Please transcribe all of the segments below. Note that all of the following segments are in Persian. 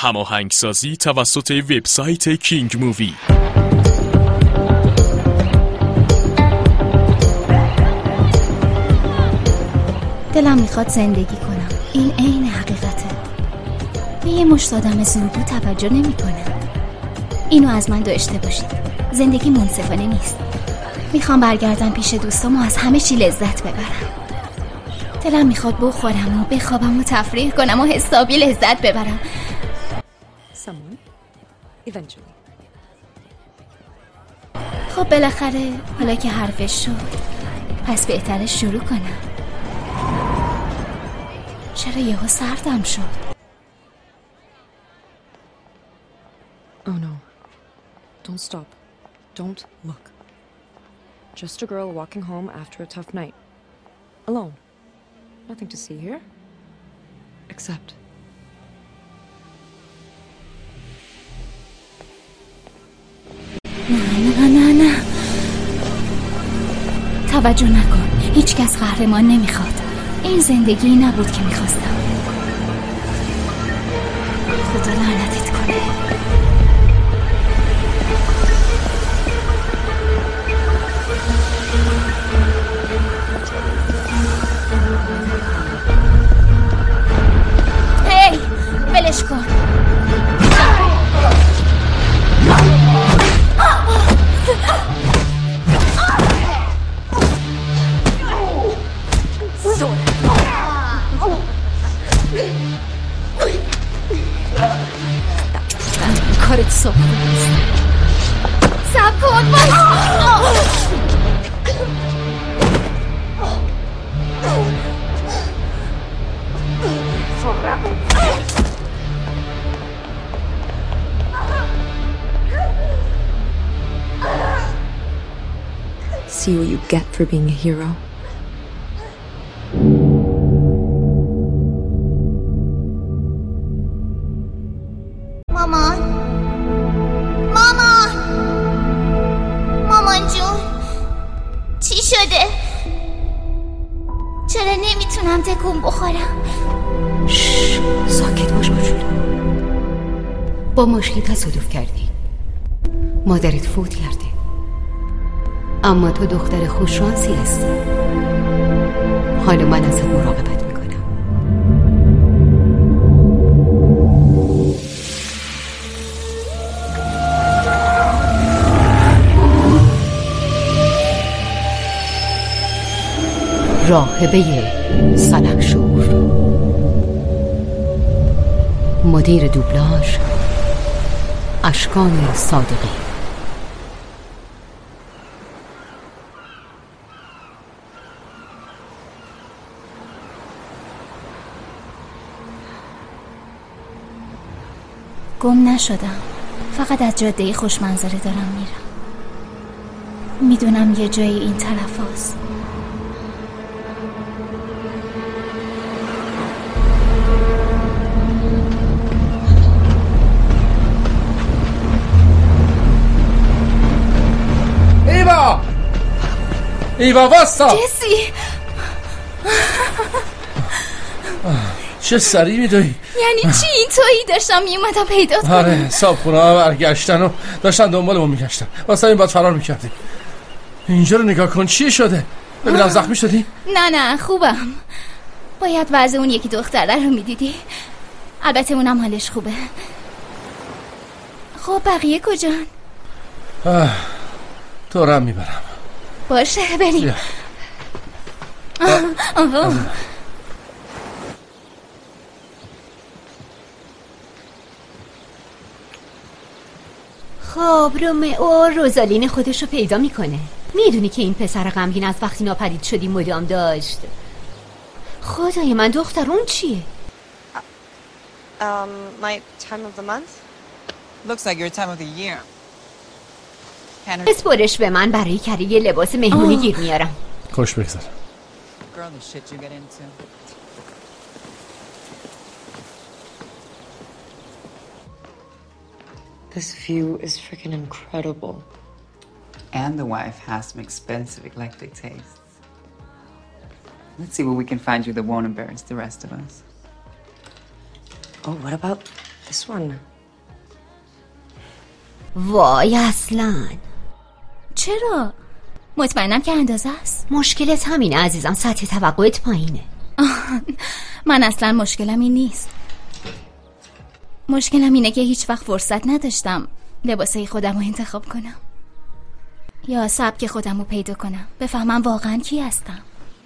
هماهنگسازی توسط وبسایت کینگ مووی. دلم میخواد زندگی کنم. این عین حقیقته. به یه مشت آدم زورگو توجه نمی‌کنم. اینو از من داشته باشید. زندگی منصفانه نیست. میخوام برگردم پیش دوستام و از همه چی لذت ببرم. دلم میخواد بخورم و بخوابم و تفریح کنم و حسابی لذت ببرم. خب بالاخره حالا که حرفش شد پس بهتره شروع کنم. چرا یهو سردم شد؟ Oh no. Don't stop. Don't look. Just a girl walking home after a tough night. Alone. Nothing to see here. Except... نه توجه نکن. هیچ کس قهرمان نمیخواد. این زندگی نبود که میخواستم. خدا لعنتت کنه. هی ولش کن. کارت صبح نیست. سب کن See what you get for being a hero. مامان جون چی شده؟ چرا نمیتونم تکون بخورم؟ ساکت باش بجون. با مشکلی تصادف کردی. مادرت فوت کرده. اما تو دختر خوششانسی هستی. حالا من ازت مراقبت میکنم. راهبه سلحشور، مدیر دوبلاژ اشکان صادقی. گم نشدم. فقط از جاده خوشمنظره دارم میرم. میدونم یه جایی این طرف هست. ایوا واسا جسی چه سری میدوی؟ یعنی چی؟ این تویی؟ داشتم میومدم پیدا کنم. آره صاحب ها برگشتن و داشتن دنبالمون میگشتن. واسه این باید فرار میکردیم. اینجا رو نگاه کن چی شده؟ ببینم زخمی شدی؟ نه خوبم. باید وضع اون یکی دختره رو میدیدی. البته اونم حالش خوبه. خب بقیه کجان؟ تو رم میبرم. باشه بریم. خب رومئو روزالین خودش رو پیدا میکنه. میدونی که این پسر غمگین از وقتی ناپدید شدی مدام داشت. خدای من دخترون چیه؟ My time of the month? Looks like your time of the year. اسپرش به من برای کری یه لباس مهمونی گیر میارم. خوش بگذار. Girl, the shit you get into. This view is freaking incredible. And the wife has some expensive eclectic tastes. Let's see what we can find you that won't embarrass the rest of us. Oh, what about this one. وای اصلا چرا؟ مطمئنم که اندازه است. مشکلت همینه عزیزم، سطح توقعت پایینه. من اصلا مشکلم این نیست. مشکلم اینه که هیچ وقت فرصت نداشتم لباسای خودم رو انتخاب کنم یا سبک خودم رو پیدا کنم، بفهمم واقعا کی هستم.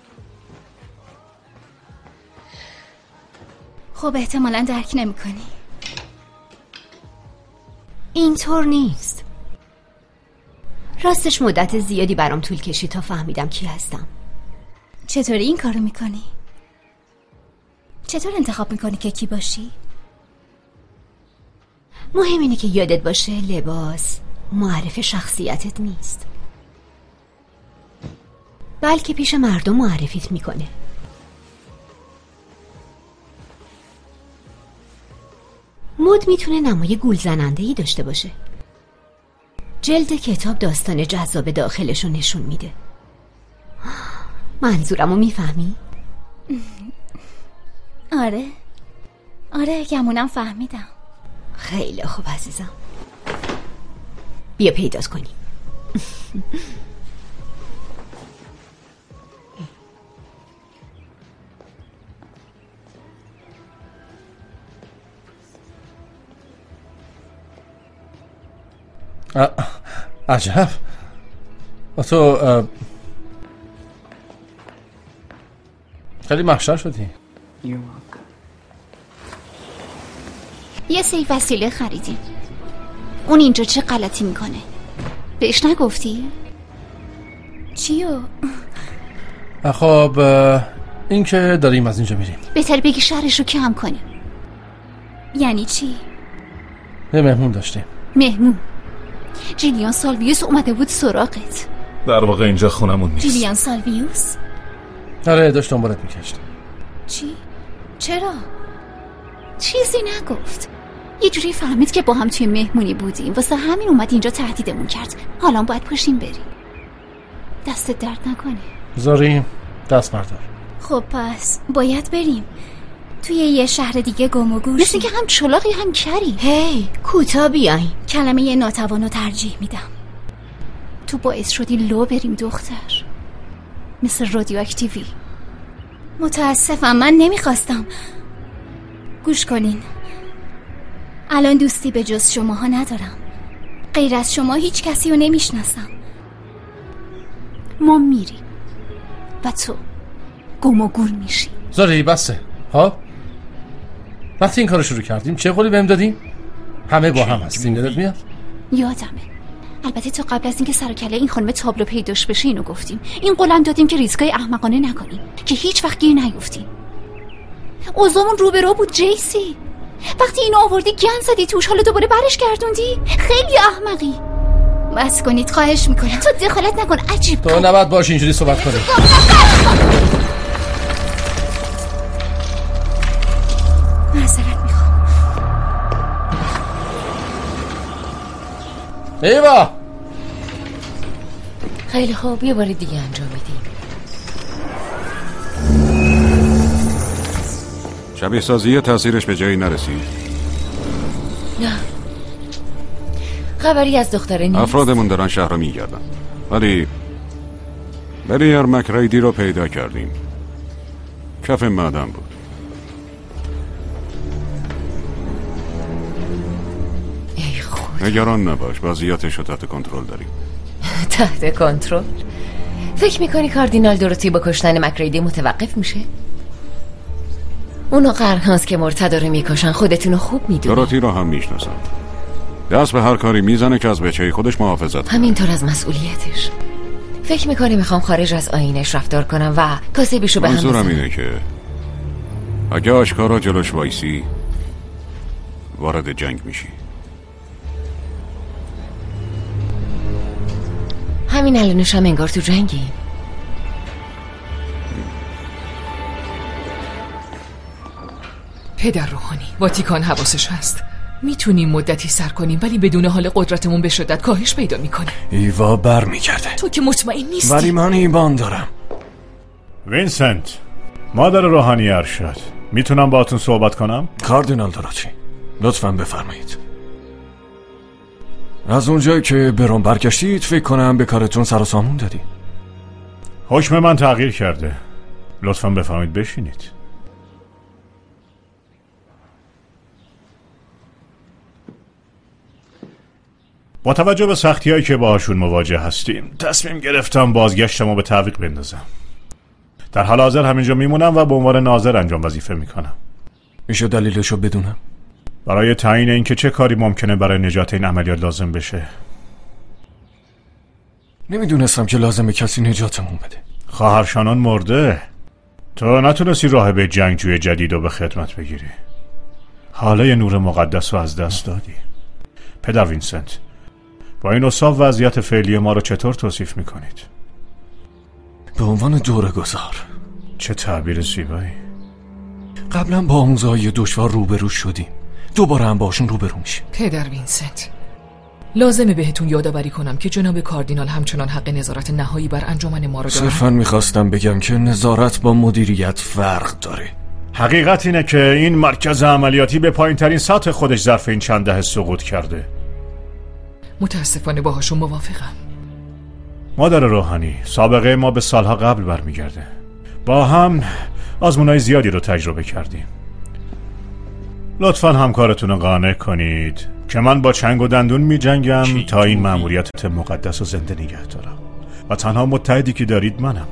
خب احتمالاً درک نمی کنی. اینطور نیست. راستش مدت زیادی برام طول کشید تا فهمیدم کی هستم. چطوری این کارو میکنی؟ چطور انتخاب میکنی که کی باشی؟ مهم اینه که یادت باشه لباس معرف شخصیتت نیست، بلکه پیش مردم معرفیت میکنه. مد میتونه نمای گول زننده‌ای داشته باشه. جلد کتاب داستان جذاب داخلشو نشون میده. منظورمو میفهمی؟ آره گمونم فهمیدم. خیلی خوب عزیزم، بیا پیدات کنیم. عجب. تو خیلی محشر شدی. یه سیف وسیله خریدیم. اون اینجا چه غلطی میکنه؟ بهش نگفتی؟ چیو؟ خب این که داریم از اینجا میریم. بهتر بگی شهرش رو کم کنیم. یعنی چی؟ یه مهمون داشتیم. مهمون؟ جیلیان سالویوس اومده بود سراغت. در واقع اینجا خونمون نیست. جیلیان سالویوس؟ آره داشت دنبالت میکشت. چی؟ چرا؟ چیزی نگفت. یه جوری فهمید که با هم توی مهمونی بودیم، واسه همین اومد اینجا تهدیدمون کرد. حالا باید پاشیم بریم. دستت درد نکنه. زاری دست بردار. خب پس باید بریم. توی یه شهر دیگه گم و گوش. مثل که هم چلاقی هم کری. هی کوتا بیاین. کلمه ناتوانو ترجیح میدم. تو باعث شدی لو بریم دختر، مثل رادیواکتیوی. متاسفم، من نمیخواستم. گوش کنین، الان دوستی به جز شماها ندارم. غیر از شما هیچ کسی رو نمیشناسم. ما میریم و تو گم و گور میشی. زاری بسه. ها وقتی این کارو شروع کردیم چه قولی بهم دادیم؟ همه با هم هستیم. یادت میاد؟ یادمه. البته تا قبل از اینکه سر و کله این خانم تابلو پیداش بشه اینو گفتیم. این قولم دادیم که ریسکای احمقانه نکنیم، که هیچ وقت گیر نیفتیم. اوضاعمون رو به رو بود جیسی. وقتی اینو آوردی گند زدی توش، حالا دوباره برش گردوندی. خیلی احمقی. بس کنید خواهش میکنم. تو دخالت نکن. عجیب تو نباید باش اینجوری صحبت کنی. معذرت میخوام. ایوا خیلی خوب، یه بار دیگه انجام میدیم. شبیه سازی تاثیرش به جایی نرسید؟ نه، خبری از دختره نیست. افرادمون دارن شهر رو میگردن، ولی بریار مکریدی رو پیدا کردیم. کف معدن بود. ای خدا. نگران نباش، وضعیتش رو تحت کنترل داریم. تحت کنترل؟ فکر میکنی کاردینال دوروتی با کشتن مکریدی متوقف میشه؟ اونو قرن هاست که مرتد رو میکشن. خودتونو خوب میدونی. دوروتی رو هم میشناسم. دست به هر کاری میزنه که از بچه خودش محافظت کنه. همینطور از مسئولیتش. فکر میکنی میخوام خارج از آیینش رفتار کنم و کاسه بیشو به هم بزنم؟ منظورم اینه که اگه آشکارا جلوش وایسی وارد جنگ میشی. همین الانش هم انگار تو جنگی. پدر روحانی، واتیکان حواسش هست. میتونیم مدتی سر کنیم، ولی بدون حال قدرتمون به شدت کاهش پیدا میکنه. ایوا بر میگرده. تو که مطمئن نیستی. ولی من ایمان دارم. وینسنت، مادر روحانی ارشد، میتونم باهاتون صحبت کنم؟ کاردینال دوروتی، لطفاً بفرمایید. از اونجایی که برام برگشتید فکر کنم به کارتون سر و سامون دادی. حکم من تغییر کرده. لطفاً بفرمایید بشینید. با توجه به سختی‌هایی که باهاشون مواجه هستیم تصمیم گرفتم بازگشتمو به تعویق بندازم. در حال حاضر همینجا میمونم و به عنوان ناظر انجام وظیفه میکنم. میشه دلیلشو بدونم؟ برای تعیین اینکه چه کاری ممکنه برای نجات این عملیات لازم بشه. نمیدونستم که لازمه کسی نجاتمون بده. خواهر شانون مرده. تو نتونستی راهبه جنگجوی جدید رو به خدمت بگیری. حاله نور مقدس رو از دست دادی. پدر وینسنت، با این اوصاف وضعیت فعلی ما رو چطور توصیف میکنید؟ به عنوان دوره‌گذار. چه تعبیر زیبایی. قبلا با آموزهای دشوار روبرو شدیم، دوباره هم باشون روبرو میشیم. پدر وینسنت، لازمه بهتون یادآوری کنم که جناب کاردینال همچنان حق نظارت نهایی بر انجمن ما رو دارن. صرفاً میخواستم بگم که نظارت با مدیریت فرق داره. حقیقت اینه که این مرکز عملیاتی به پایین ترین سطح خودش ظرف این چند دهه سقوط کرده. متاسفانه باهاشون موافقم. مادر روحانی، سابقه ما به سالها قبل برمیگرده. با هم آزمونای زیادی رو تجربه کردیم. لطفاً همکارتون رو قانع کنید که من با چنگ و دندون می جنگم تا این مأموریت مقدس رو زنده نگه دارم و تنها متحدی که دارید منم.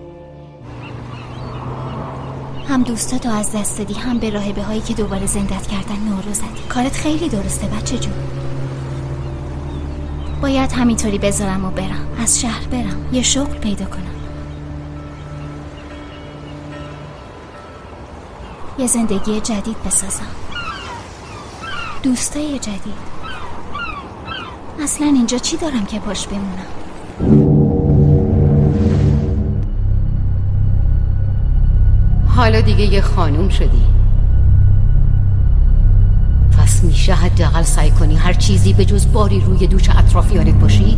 هم دوستاتو از دست دادی، هم به راهبه هایی که دوباره زندت کردن نورو زدی. کارت خیلی درسته بچه جون. باید همینطوری بذارم و برم، از شهر برم، یه شغل پیدا کنم، یه زندگی جدید بسازم، دوستای جدید. اصلا اینجا چی دارم که پاش بمونم؟ حالا دیگه یه خانوم شدی، پس میشه حداقل سعی کنی هر چیزی به جز باری روی دوش اطرافیانت باشی.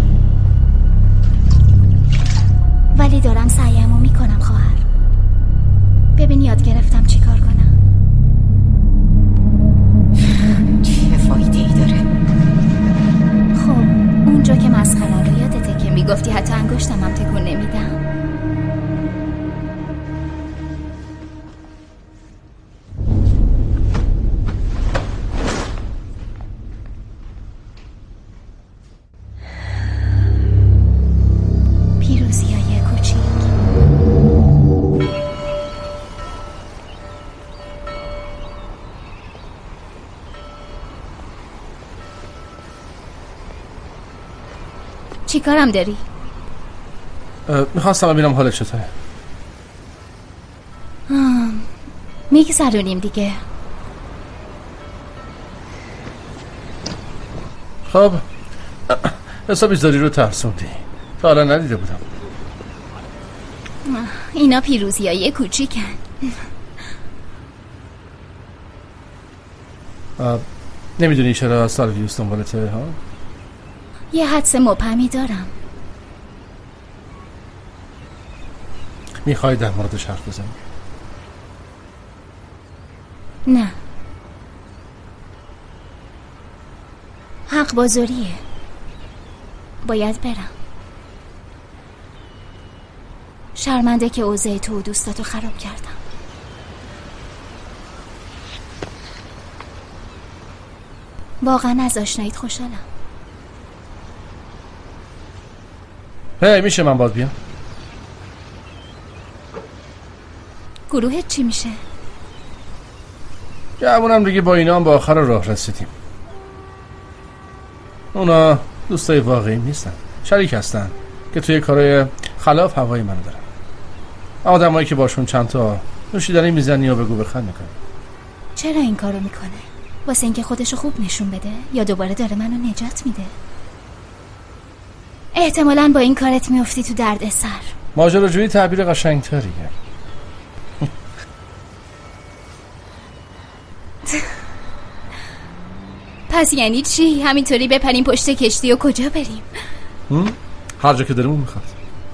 ولی دارم سعیمو میکنم خواهر. ببین یاد گرفتم چی کار کنم. چه فایده ای داره؟ خب اونجا که مسخره رو یادته که میگفتی حتی انگشتم هم تکون نمیدم. پیروزیای کوچیک. چی کارم داری؟ میخواستم ببینم حالت چطوره. میگذرونیم دیگه. خب حسابی زاری رو ترسوندی، تا حالا ندیده بودم. اینا پیروزیای کوچیکن. نمیدونی چرا سالویوس دنبالته ها؟ یه حدس مبهمی دارم. میخوای در موردش حرف بزنی؟ نه، حق بازاریه. باید برم. شرمنده که اوضاع تو و دوستاتو خراب کردم. واقعا از آشناییت خوشحالم. میشه من باید بیام؟ گروهت چی میشه؟ گمونم دیگه با اینا هم با آخر راه رسیدیم. اونا دوستای واقعی نیستن، شریک هستن که توی کارهای خلاف هوای منو دارن. آدمایی که باشون چند تا نوشیدنی میزنی و بگو بخند میکنی. چرا این کارو میکنه؟ واسه اینکه خودشو خوب نشون بده یا دوباره داره منو نجات میده؟ احتمالاً با این کارت میافتی تو درد سر. ماجراجویی تعبیر قشنگتریه. پس یعنی چی؟ همینطوری بپریم پشت کشتی و کجا بریم؟ هر جا که دلمون میخواد.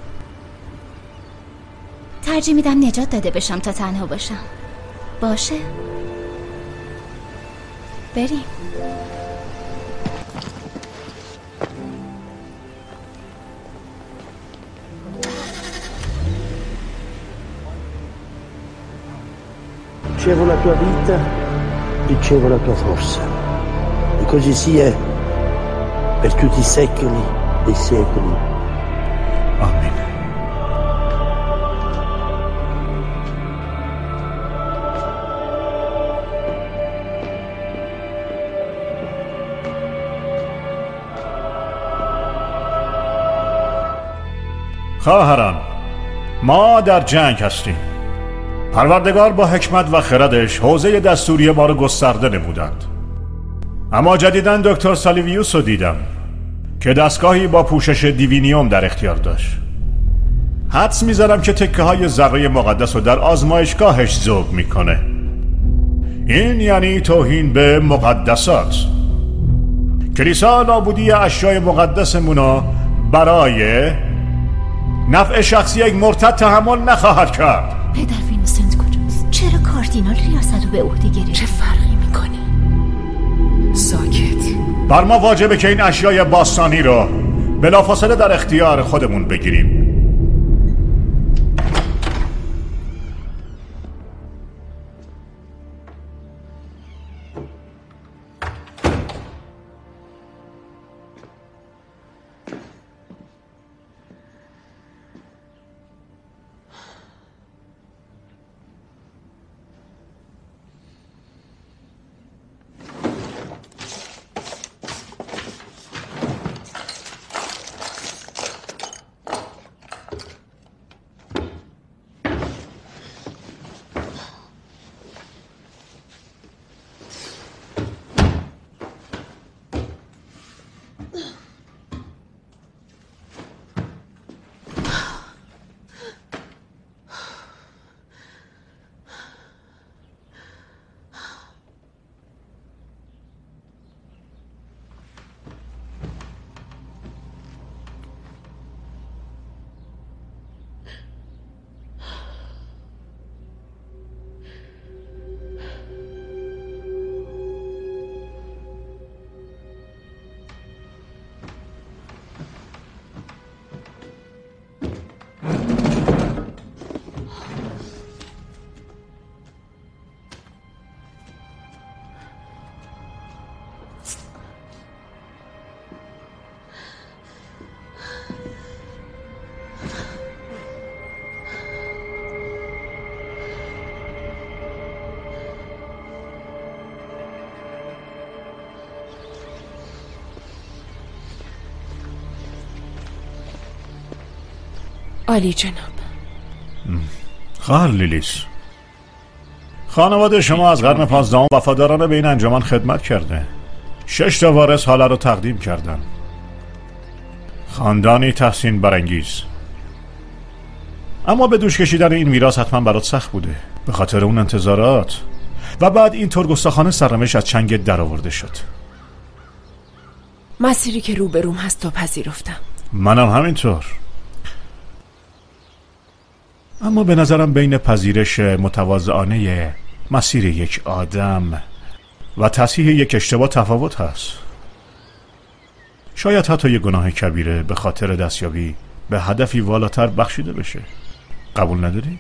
ترجیح میدم نجات داده بشم تا تنها باشم. باشه؟ بریم. Ricevo la tua vita, ricevo la tua forza. E così sia per tutti i secoli dei secoli. آمین. خواهران، ما در جنگ هستیم. پروردگار با حکمت و خردش حوزه دستوری ما رو گسترده نمودند. اما جدیداً دکتر سالیویوس رو دیدم که دستگاهی با پوشش دیوینیوم در اختیار داشت. حدس میذارم که تکه های ذره مقدس رو در آزمایشگاهش ذوب میکنه. این یعنی توهین به مقدسات. کلیسا نابودی اشیاء مقدسمونو برای نفع شخصی یک مرتد تحمل نخواهد کرد. پدر وینسنت کجاست؟ چرا کاردینال ریاست رو به عهده گرفت؟ چه فرقی میکنه؟ ساکت. بر ما واجبه که این اشیاء باستانی رو بلافاصله در اختیار خودمون بگیریم. عالی جناب. خواهر لیلیس، خانواده شما از قرن 15 وفادارانه به این انجمن خدمت کرده. 6 تا وارث حالا رو تقدیم کردن. خاندانی تحسین برانگیز. اما به دوش کشیدن این میراث حتما برات سخت بوده به خاطر اون انتظارات. و بعد این ترگ گستاخانه سرنوشت از چنگت در آورده شد. مسیری که روبروم هست تو پذیرفتم. منم همینطور. اما به نظرم بین پذیرش متواضعانه مسیر یک آدم و تصحیح یک اشتباه تفاوت هست. شاید حتی یک گناه کبیره به خاطر دستیابی به هدفی والاتر بخشیده بشه. قبول نداری؟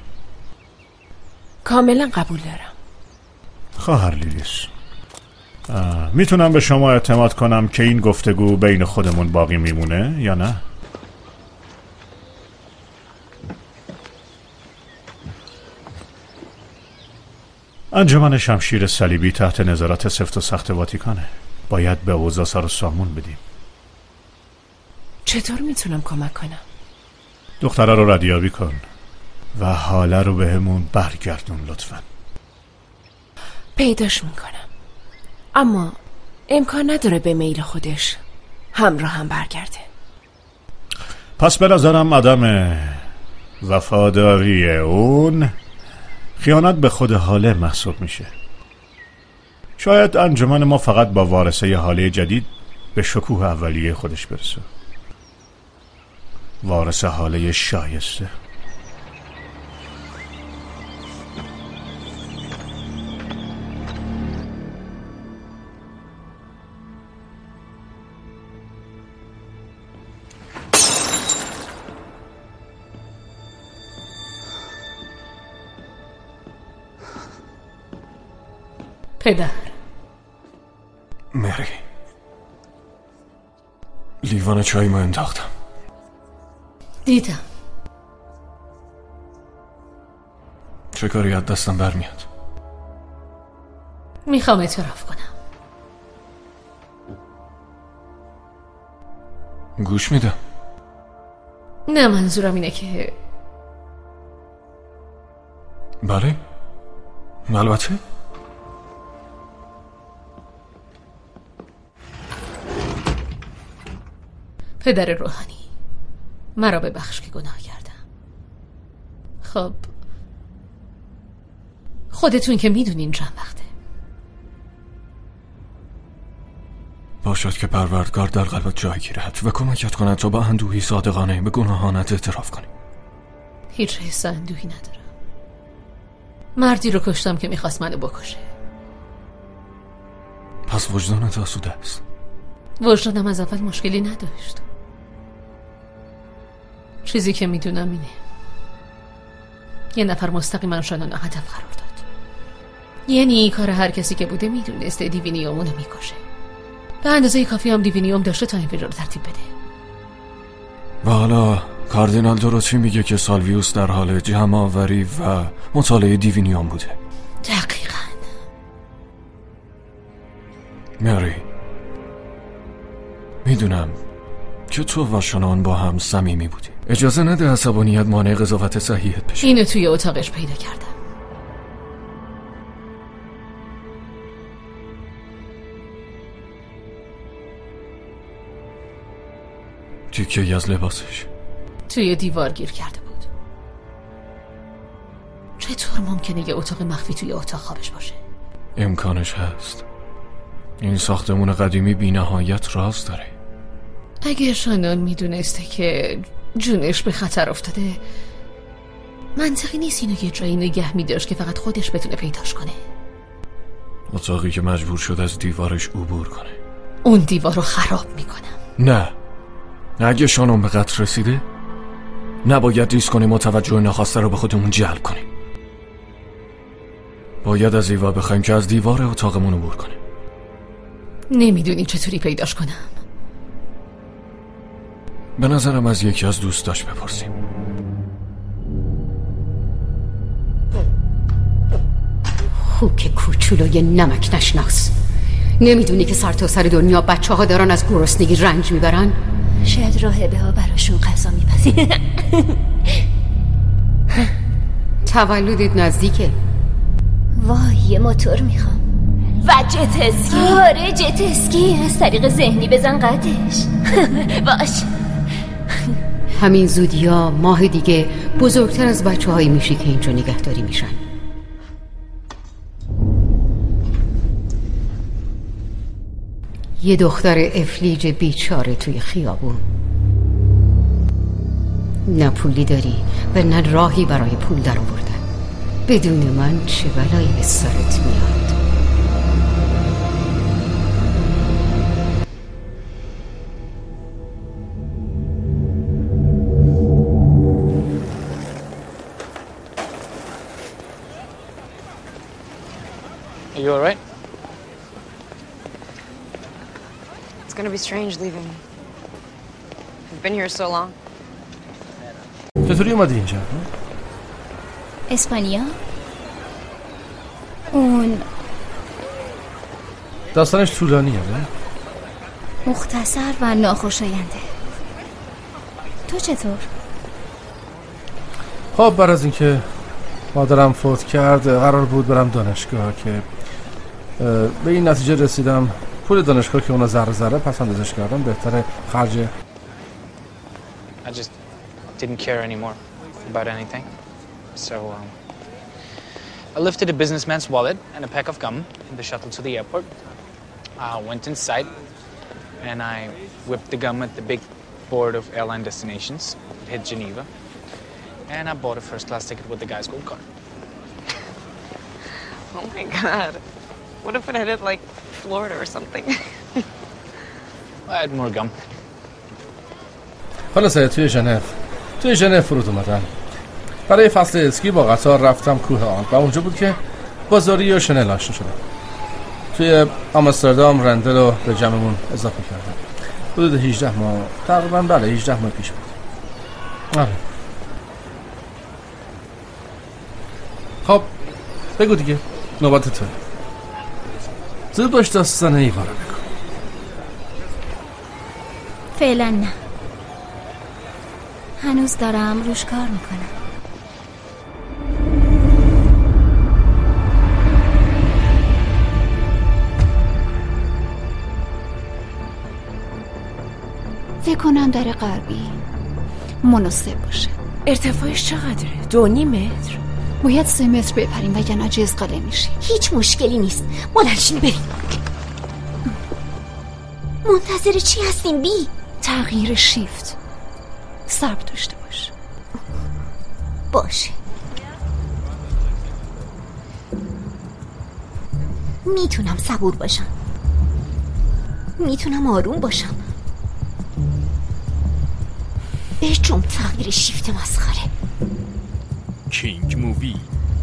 کاملا قبول دارم. خواهر لیلیس، میتونم به شما اعتماد کنم که این گفتگو بین خودمون باقی میمونه یا نه؟ انجمن شمشیر صلیبی تحت نظارت سفت و سخت واتیکانه. باید به اوضاع سر و سامون بدیم. چطور میتونم کمک کنم؟ دختره رو ردیابی کن و حاله رو بهمون برگردون لطفاً. پیداش میکنم، اما امکان نداره به میل خودش همراه هم برگرده. پس به نظرم عدم وفاداری اون خیانت به خود حاله محسوب میشه. شاید انجمن ما فقط با وارثه حاله جدید به شکوه اولیه خودش برسه. وارث حاله شایسته. پدر. مری، لیوان چایمو انداختم. دیدم. چه کاری از دستم برمیاد؟ میخوام اعتراف کنم. گوش میدم. نه، منظورم اینه که بله؟ البته. پدر روحانی، مرا ببخش که گناه کردم. خب خودتون که میدونین چند وقته. باشد که پروردگار در قلبت جای گیرد و کمکت کند تا با اندوهی صادقانه به گناهانت اعتراف کنی. هیچ حس اندوهی ندارم. مردی رو کشتم که میخواست منو بکشه. پس وجدانت آسوده است؟ وجدانم از اول مشکلی نداشت. چیزی که میدونم اینه یه نفر مستقیما شانون هدف قرار داد. یعنی این کار هر کسی که بوده میدونسته دیوینیومونو میکشه. به اندازه کافی هم دیوینیوم داشته تا این فیلم رو ترتیب بده. و حالا کاردینال دوروتی میگه که سالویوس در حال جمع آوری و مطالعه دیوینیوم بوده. دقیقاً. مری، میدونم که تو و شانون با هم صمیمی بودی. اجازه نده عصبانیت مانع قضاوت صحیحت بشه. اینو توی اتاقش پیدا کردم. تیکه‌ای از لباسش توی دیوار گیر کرده بود. چطور ممکنه یه اتاق مخفی توی اتاق خوابش باشه؟ امکانش هست. این ساختمون قدیمی بی نهایت راز داره. اگه شانون میدونسته که جونش به خطر افتاده، منطقی نیست اینو یه جایی نگه میداشت که فقط خودش بتونه پیداش کنه. اتاقی که مجبور شد از دیوارش عبور کنه. اون دیوار رو خراب میکنم. نه، اگه شانون به قتل رسیده نباید ریسک کنیم و توجه ناخواسته رو به خودمون جلب کنیم. باید از ایوا بخوایم که از دیوار اتاقمون عبور کنه. نمیدونی چطوری پیداش کنم؟ به نظرم از یکی از دوستاش بپرسیم. خوک کوچولوی نمک نشناس، نمیدونی که سر تا سر دنیا بچه ها دارن از گرسنگی رنج میبرن؟ شاید راهبه ها براشون غذا میپزن. تولدت نزدیکه. وای، یه موتور میخوام. و جت اسکی. آره، جت اسکی. از طریق ذهنی بزن قدش. باش. همین زودیا ماه دیگه بزرگتر از بچه هایی میشی که اینجا نگهداری میشن. یه دختر افلیج بیچاره توی خیابون. نه پولی داری و نه راهی برای پول در آوردن. بدون من چه بلایی به سرت میاد؟ Are you all right? It's gonna be strange leaving. I've been here so long. چطوری اومدی اینجا؟ اسپانیا؟ اون داستانش طولانیه نه؟ مختصر و ناخوشاینده. تو چطور؟ خب بعد از اینکه مادرم فوت کرد قرار بود برم دانشگاه که به این نتیجه رسیدم پول دانشگاه که اونا ذره ذره پس اندازش کردم بهتره خرج. I just didn't care anymore about anything. So I lifted a businessman's wallet and a pack of gum in the shuttle to the airport. Went inside and I whipped the gum at the big board of airline destinations. It hit Geneva. And I bought a first-class ticket with the guy's gold card. Oh my god. What if it headed like Florida or something? I had more gum. خلاصه توی ژنو فرود اومدم. برای فصل اسکی با قطار رفتم کوه آن و اونجا بود که با زوری و شنل آشنا شدم. توی آمستردام رندل رو به جمعمون اضافه کردم. حدود 18 ماه تقریبا، بله 18 ماه پیش بود. آره. خب بگو دیگه، نوبت توه. زود باش داستان ایوا رو بگو. فعلا نه، هنوز دارم روش کار میکنم. فکر کنم در غربی مناسب باشه. ارتفاعش چقدره؟ 2.5 متر؟ باید 3 متر بپریم وگرنه جزقاله میشیم. هیچ مشکلی نیست، بلندشین بریم. منتظر چی هستیم بی؟ تغییر شیفت. صبر داشته باش. باشه. میتونم صبور باشم، میتونم آروم باشم. به جم تغییر شیفت مسخره. کینگ مووی.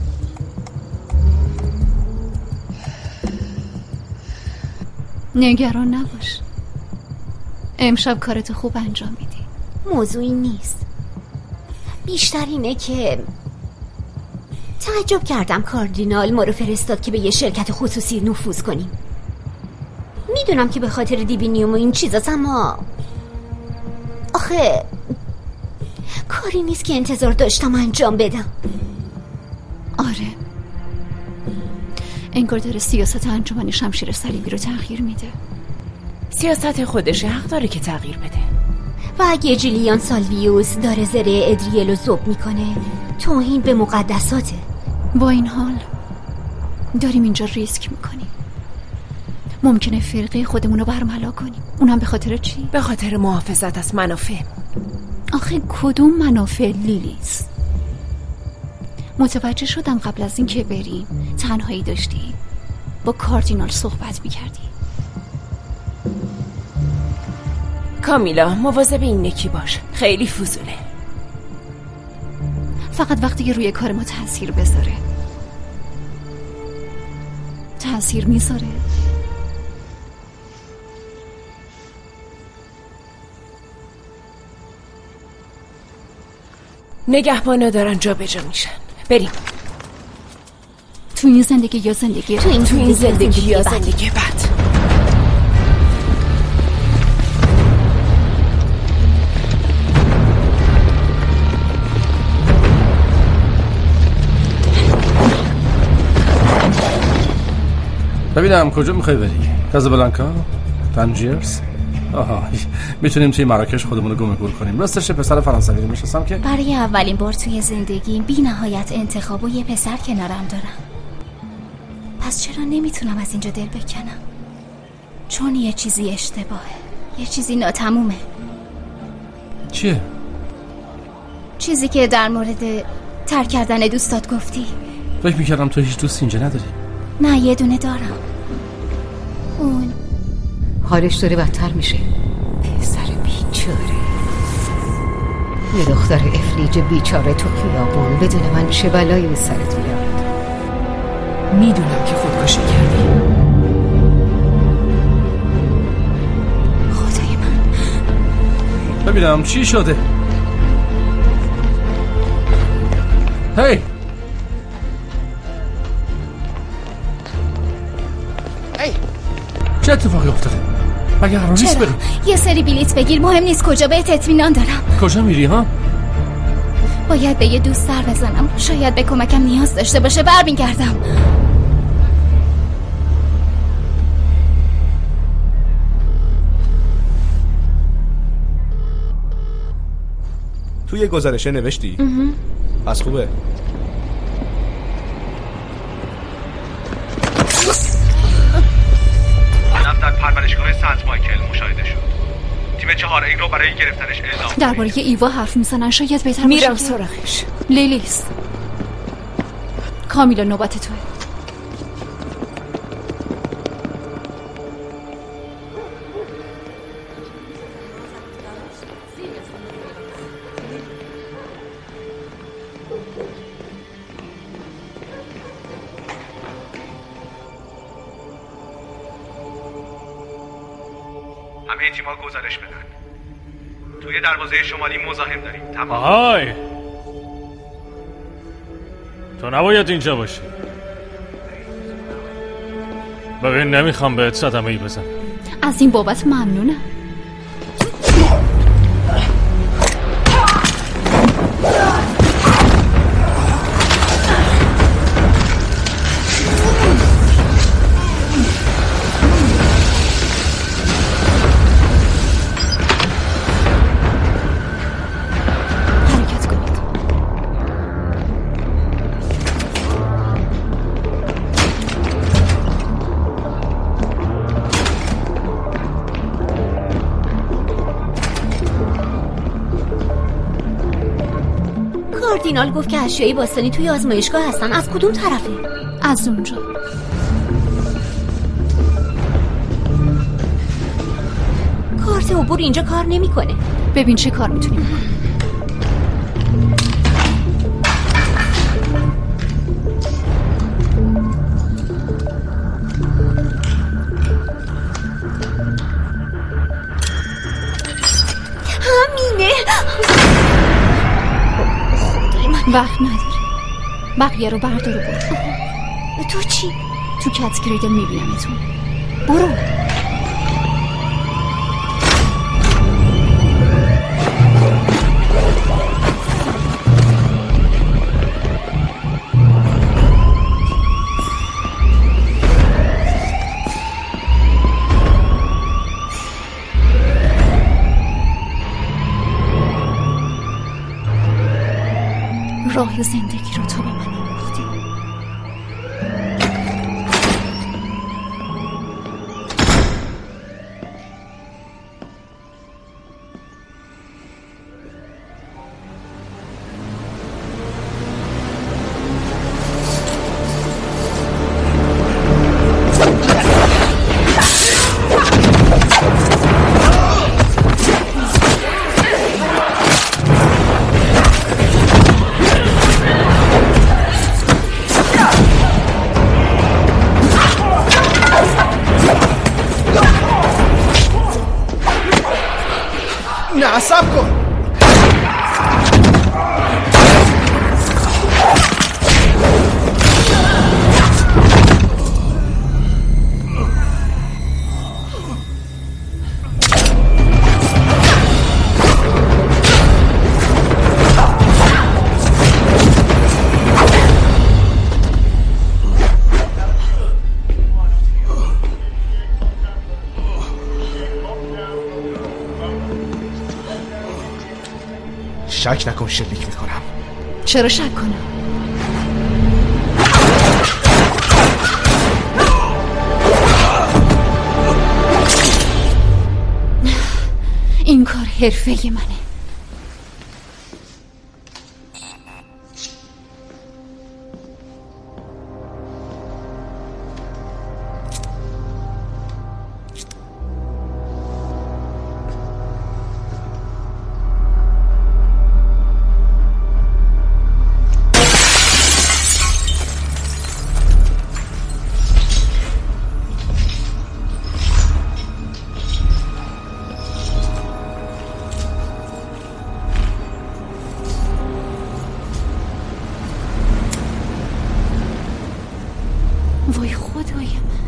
نگران نباش، امشب کارتو خوب انجام میدی. موضوعی نیست، بیشتر اینه که تعجب کردم کاردینال ما رو فرستاد که به یه شرکت خصوصی نفوذ کنیم. میدونم که به خاطر دیوینیوم و این چیزاست، اما آخه کاری نیست که انتظار داشتم انجام بدم. آره، انگار داره سیاست انجمن شمشیر صلیبی رو تغییر میده. سیاست خودش حق داره که تغییر بده. و اگه جولیان سالویوس داره زره ادریل رو ذوب میکنه، توهین به مقدساته. با این حال داریم اینجا ریسک میکنیم. ممکنه فرقه خودمون رو برملا کنیم. اونم به خاطر چی؟ به خاطر محافظت از منافع. آخه کدوم منافع لیلیز؟ متوجه شدم قبل از این که بریم تنهایی داشتی با کاردینال صحبت میکردی. کامیلا مواظب این نکی باش، خیلی فضوله. فقط وقتی که روی کار ما تأثیر بذاره. تأثیر میذاره. نگهبانا دارن جا به جا میشن. بریم. تو این زندگی یا زندگی تو این زندگی یا زندگی بعد. ببینم کجا میخوای بری؟ کازابلانکا؟ تانجیرز؟ آها، میتونیم توی مراکش خودمون رو گم گور کنیم. راستش پسر فرانسوی رو میشناسم که برای اولین بار توی زندگیم بی نهایت انتخاب و یه پسر کنارم دارم. پس چرا نمیتونم از اینجا دل بکنم؟ چون یه چیزی اشتباهه، یه چیزی ناتمومه. چیه؟ چیزی که در مورد ترک کردن دوستات گفتی. فکر میکردم تو هیچ دوست اینجا نداری. نه، یه دونه دارم. اون حالش داره بدتر میشه. پسر بیچاره، یه دختر افلیج بیچاره تو خیابون بدون من چه بلایی به سرت میاد. میدونم که خودکشی کردی. خدای من. ببینم چی شده. هی چه اتفاقی افتاده؟ مگه قرار نیست برم؟ یه سری بلیت بگیر، مهم نیست کجا، بهت اطمینان دارم. کجا میری ها؟ باید به یه دوست سر بزنم، شاید به کمکم نیاز داشته باشه. برمیگردم. توی گزارشه نوشتی؟ پس خوبه. در پرورشگاه سنت مایکل مشاهده شد. تیم 4 ای رو برای گرفتنش اعلام. درباره ایوا حرف میزنن، شاید بهتر باشه میرم سراغش. لیلیس، کامیلا نوبت توه. همه تیم‌ها گزارش بدن. توی دروازه شمالی مزاحم داریم. تمام. آهای تو نباید اینجا باشی. ببین نمیخوام بهت صدمه‌ای بزنم. از این بابت ممنونم. کاردینال گفت که اشیای باستانی توی آزمایشگاه هستن. از کدوم طرفه؟ از اونجا. کارت عبور اینجا کار نمیکنه. ببین چه کار میتونیم بکنیم. همینه. وقت نداری. بقیه رو بردار و برو. تو چی؟ تو کتگریدل میبینمتون. برو. راه زندگی رو تو به من آموختی. نه صبر کن. شک نکن شلیک میکنم. چرا شک کنم؟ این کار حرفه منه. وای خدای من.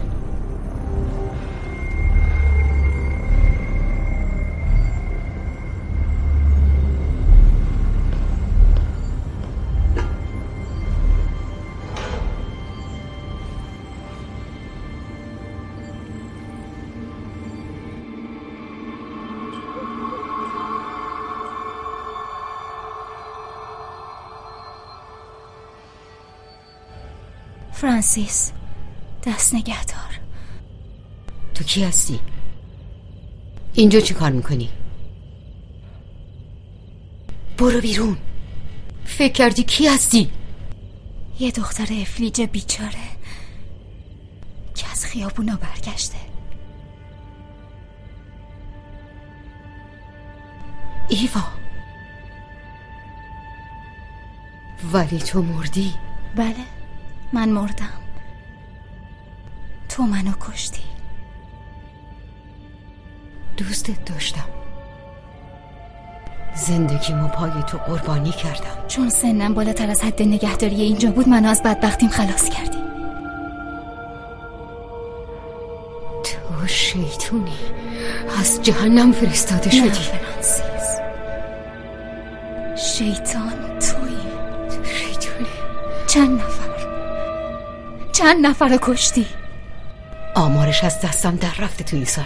فرانسیس، دست نگهدار. تو کی هستی؟ اینجا چی کار میکنی؟ برو بیرون. فکر کردی کی هستی؟ یه دختر افلیج بیچاره که از خیابونا برگشته. ایوا، ولی تو مردی؟ بله، من مردم. تو منو کشتی. دوستت داشتم. زندگیمو پای تو قربانی کردم. چون سنم بالاتر از حد نگهداری اینجا بود منو از بدبختیم خلاص کردی. تو شیطونی، از جهنم فرستاده شدی. نه فرانسیس، شیطان تویی. تو شیطونی. چند نفر رو کشتی؟ آمارش از دستم در رفته تو این سالا.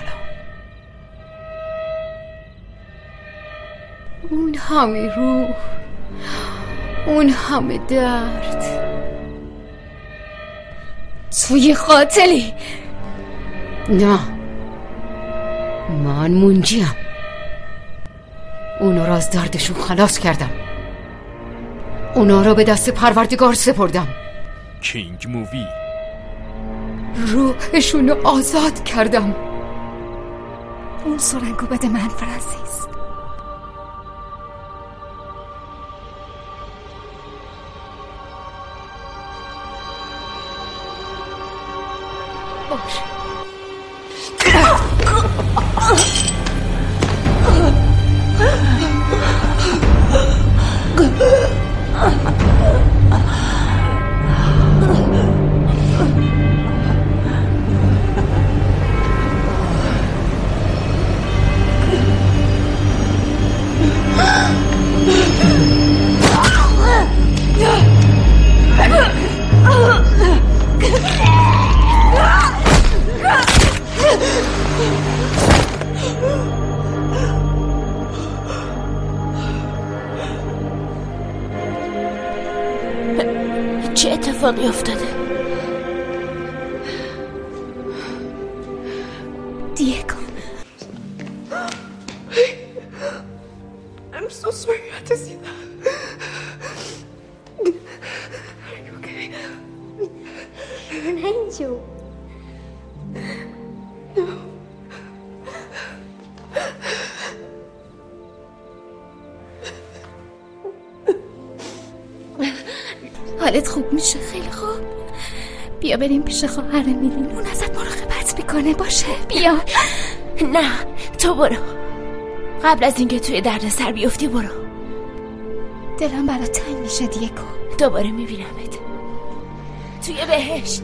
اون همه روح، اون همه درد. توی قاتلی. نه، من منجیم. اونا را از دردشون خلاص کردم. اونا را به دست پروردگار سپردم. کینگ مووی. روحشون رو آزاد کردم. اون سرنگو بده من فرانسیس. باشه. چه اتفاقی افتاده؟ دیگو. I'm so sorry you had to see that. Are you okay? You're an angel. No. حالت خوب میشه؟ خیلی خوب. بیا بریم پیش خواهر میلین، اون ازت مراقبت میکنه. باشه بیا. نه تو برو، قبل از اینکه توی درد سر بیفتی برو. دلم برات تنگ میشه دیگو. دوباره میبینمت توی بهشت.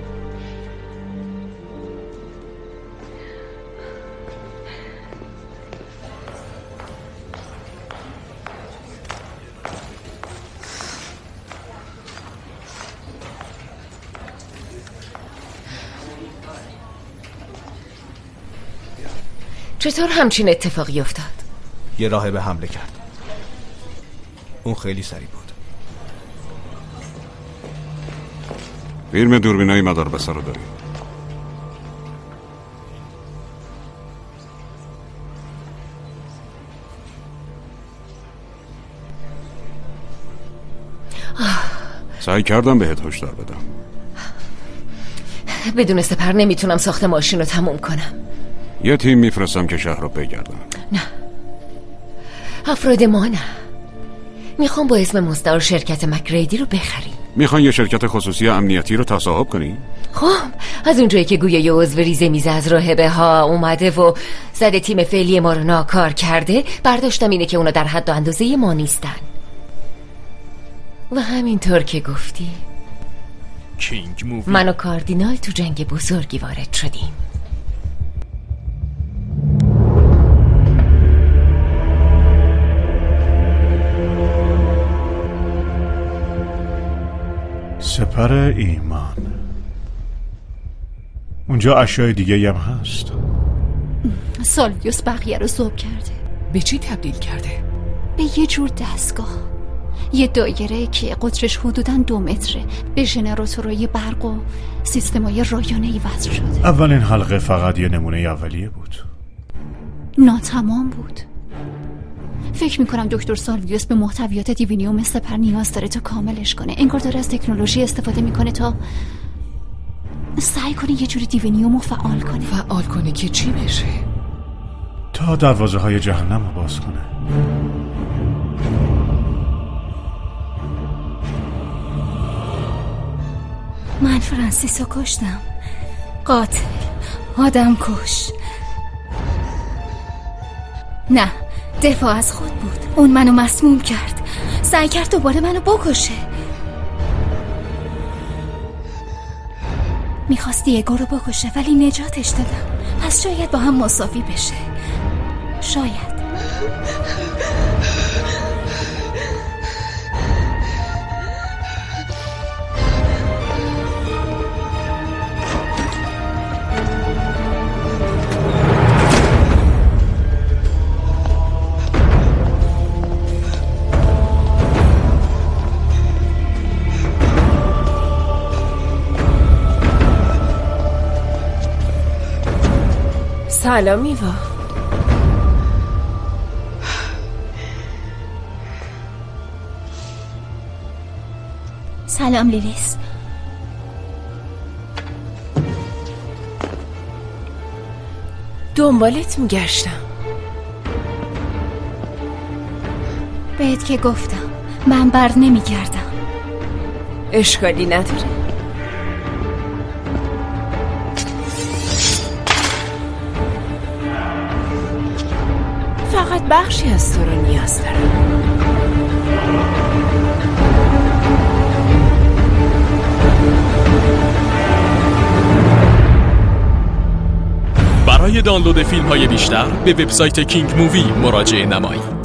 چطور همچین اتفاقی افتاد؟ یه راهبه حمله کرد. اون خیلی سریع بود. فیلم دوربینای مداربسته رو داریم. سعی کردم بهت هشدار بدم. بدون سپر نمیتونم ساخت ماشین رو تموم کنم. یه تیم میفرستم که شهر رو بگردن. نه، افراد ما نه. میخوام با اسم مستعار شرکت مکریدی رو بخریم. میخوان یه شرکت خصوصی امنیتی رو تصاحب کنی؟ خب از اونجایی که گویا یه عضو ریزه میزه از راهبه ها اومده و زده تیم فعلی ما رو ناکار کرده، برداشتم اینه که اونا در حد و اندازه ما نیستن. و همینطور که گفتی کینگ مووی. من و کاردینال تو جنگ بزرگی وارد شدیم. سپر ایمان. اونجا اشیاء دیگه هم هست. سالویوس بقیه رو ذوب کرده. به چی تبدیل کرده؟ به یه جور دستگاه، یه دایره که قطرش حدوداً 2 متره، به ژنراتورهای برق و سیستمای رایانه‌ای وصل شده. اولین حلقه فقط یه نمونه اولیه بود. ناتمام بود. فکر میکنم دکتر سالویوس به محتویات دیوینیوم سپر نیاز داره تا کاملش کنه. انگار داره از تکنولوژی استفاده میکنه تا سعی کنه یه جوری دیوینیوم رو فعال کنه. فعال کنه که چی بشه؟ تا دروازه های جهنم رو باز کنه. من فرانسیس رو کشتم. قاتل، آدم کش. نه، دفاع از خود بود. اون منو مسموم کرد. سعی کرد دوباره منو بکشه. میخواست دیگو رو بکشه ولی نجاتش دادم. پس شاید با هم مساوی بشه. شاید. سلام ایوا. سلام لیلیس. دنبالت میگشتم. بهت که گفتم من بر نمیگردم. اشکالی نداره. فقط بخشی از تو رو نیاز دارم. برای دانلود فیلم‌های بیشتر به وبسایت کینگ مووی مراجعه نمایید.